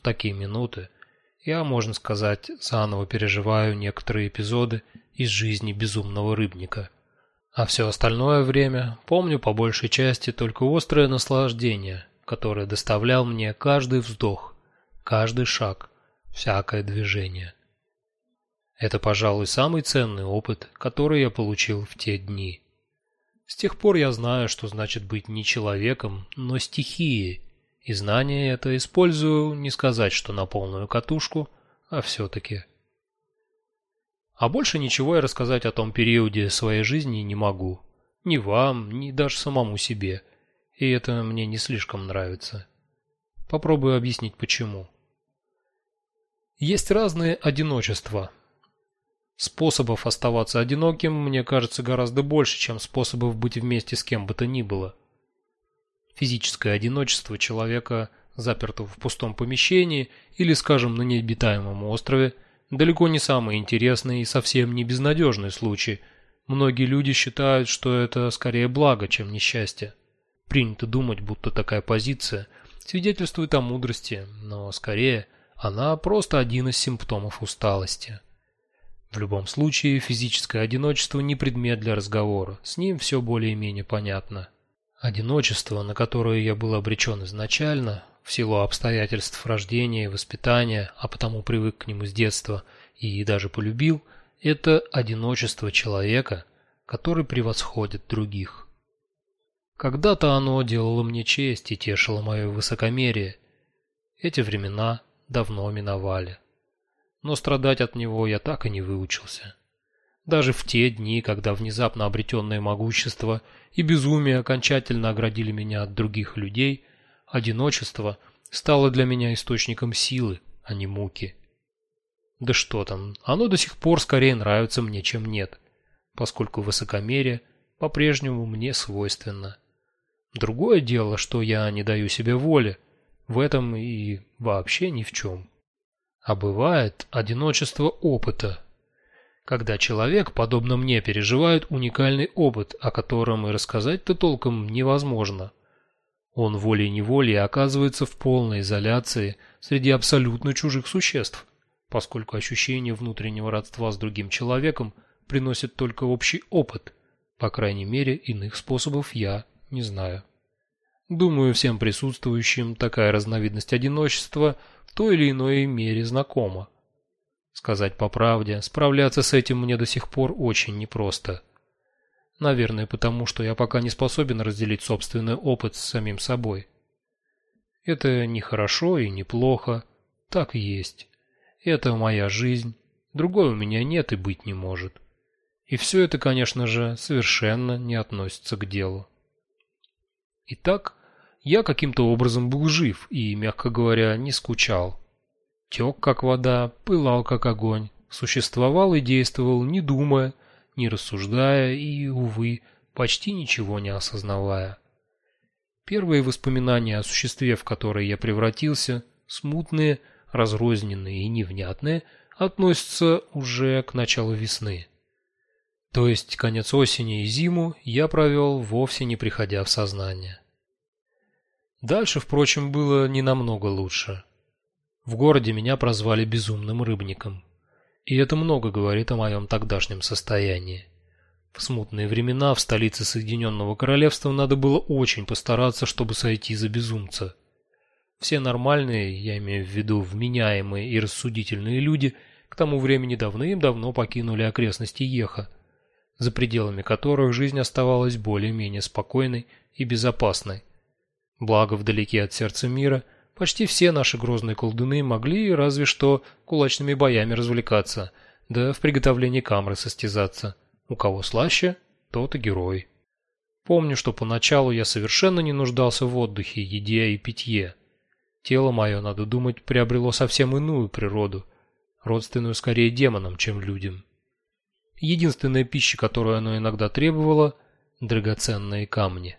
такие минуты я, можно сказать, заново переживаю некоторые эпизоды из жизни безумного рыбника. А все остальное время помню по большей части только острое наслаждение, которое доставлял мне каждый вздох, каждый шаг, всякое движение. Это, пожалуй, самый ценный опыт, который я получил в те дни. С тех пор я знаю, что значит быть не человеком, но стихией, и знание это использую, не сказать, что на полную катушку, а все-таки. А больше ничего я рассказать о том периоде своей жизни не могу. Ни вам, ни даже самому себе. И это мне не слишком нравится. Попробую объяснить почему. Есть разные одиночества. Способов оставаться одиноким, мне кажется, гораздо больше, чем способов быть вместе с кем бы то ни было. Физическое одиночество человека, запертого в пустом помещении или, скажем, на необитаемом острове, далеко не самый интересный и совсем не безнадежный случай. Многие люди считают, что это скорее благо, чем несчастье. Принято думать, будто такая позиция свидетельствует о мудрости, но скорее она просто один из симптомов усталости. В любом случае, физическое одиночество не предмет для разговора, с ним все более-менее понятно. Одиночество, на которое я был обречен изначально, в силу обстоятельств рождения и воспитания, а потому привык к нему с детства и даже полюбил, это одиночество человека, который превосходит других. Когда-то оно делало мне честь и тешило мое высокомерие. Эти времена давно миновали. Но страдать от него я так и не выучился. Даже в те дни, когда внезапно обретенное могущество и безумие окончательно оградили меня от других людей, одиночество стало для меня источником силы, а не муки. Да что там, оно до сих пор скорее нравится мне, чем нет, поскольку высокомерие по-прежнему мне свойственно. Другое дело, что я не даю себе воли в этом и вообще ни в чем. А бывает одиночество опыта, когда человек, подобно мне, переживает уникальный опыт, о котором и рассказать-то толком невозможно. Он волей-неволей оказывается в полной изоляции среди абсолютно чужих существ, поскольку ощущение внутреннего родства с другим человеком приносит только общий опыт, по крайней мере, иных способов я не знаю. Думаю, всем присутствующим такая разновидность одиночества в той или иной мере знакома. Сказать по правде, справляться с этим мне до сих пор очень непросто. Наверное, потому что я пока не способен разделить собственный опыт с самим собой. Это не хорошо и не плохо, так и есть. Это моя жизнь, другой у меня нет и быть не может. И все это, конечно же, совершенно не относится к делу. Итак, я каким-то образом был жив и, мягко говоря, не скучал. Тек, как вода, пылал, как огонь, существовал и действовал, не думая, не рассуждая и, увы, почти ничего не осознавая. Первые воспоминания о существе, в которое я превратился, смутные, разрозненные и невнятные, относятся уже к началу весны. То есть конец осени и зиму я провел, вовсе не приходя в сознание. Дальше, впрочем, было не намного лучше. В городе меня прозвали безумным рыбником. И это много говорит о моем тогдашнем состоянии. В смутные времена в столице Соединенного Королевства надо было очень постараться, чтобы сойти за безумца. Все нормальные, я имею в виду вменяемые и рассудительные люди, к тому времени давным-давно покинули окрестности Еха, за пределами которых жизнь оставалась более-менее спокойной и безопасной. Благо, вдалеке от сердца мира почти все наши грозные колдуны могли разве что кулачными боями развлекаться, да в приготовлении камры состязаться. У кого слаще, тот и герой. Помню, что поначалу я совершенно не нуждался в отдыхе, еде и питье. Тело мое, надо думать, приобрело совсем иную природу, родственную скорее демонам, чем людям. Единственная пища, которую оно иногда требовало – драгоценные камни.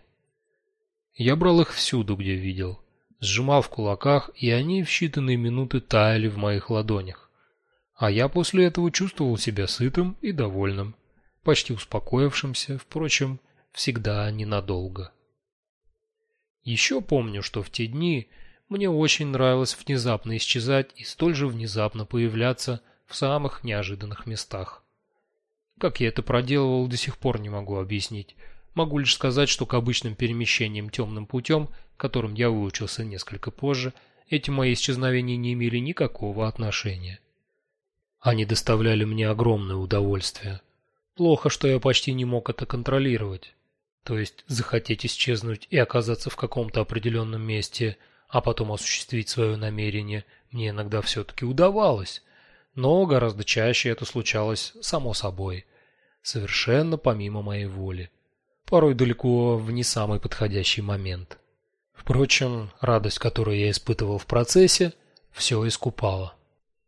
Я брал их всюду, где видел, сжимал в кулаках, и они в считанные минуты таяли в моих ладонях. А я после этого чувствовал себя сытым и довольным, почти успокоившимся, впрочем, всегда ненадолго. Еще помню, что в те дни мне очень нравилось внезапно исчезать и столь же внезапно появляться в самых неожиданных местах. Как я это проделывал, до сих пор не могу объяснить. Могу лишь сказать, что к обычным перемещениям темным путем, которым я выучился несколько позже, эти мои исчезновения не имели никакого отношения. Они доставляли мне огромное удовольствие. Плохо, что я почти не мог это контролировать. То есть захотеть исчезнуть и оказаться в каком-то определенном месте, а потом осуществить свое намерение, мне иногда все-таки удавалось. Но гораздо чаще это случалось само собой, совершенно помимо моей воли, порой далеко в не самый подходящий момент. Впрочем, радость, которую я испытывал в процессе, все искупала.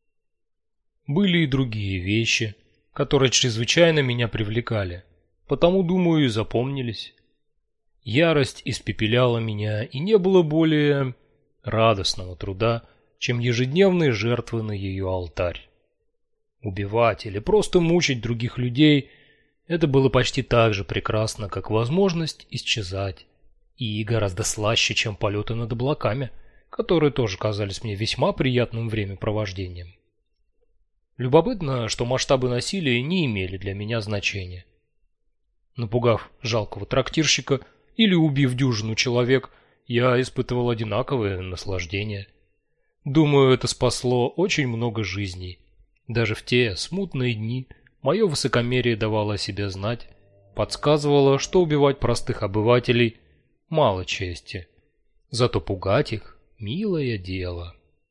Были и другие вещи, которые чрезвычайно меня привлекали, потому, думаю, и запомнились. Ярость испепеляла меня, и не было более радостного труда, чем ежедневные жертвы на ее алтарь. Убивать или просто мучить других людей – это было почти так же прекрасно, как возможность исчезать, и гораздо слаще, чем полеты над облаками, которые тоже казались мне весьма приятным времяпровождением. Любопытно, что масштабы насилия не имели для меня значения. Напугав жалкого трактирщика или убив дюжину человек, я испытывал одинаковое наслаждение. Думаю, это спасло очень много жизней. Даже в те смутные дни мое высокомерие давало о себе знать, подсказывало, что убивать простых обывателей мало чести, зато пугать их – милое дело.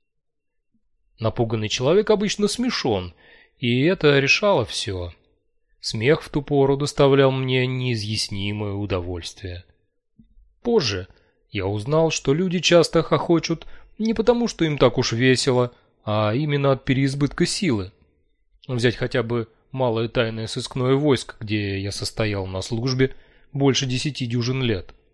Напуганный человек обычно смешон, и это решало все. Смех в ту пору доставлял мне неизъяснимое удовольствие. Позже я узнал, что люди часто хохочут не потому, что им так уж весело, а именно от переизбытка силы. Взять хотя бы малое тайное сыскное войско, где я состоял на службе больше 10 дюжин лет.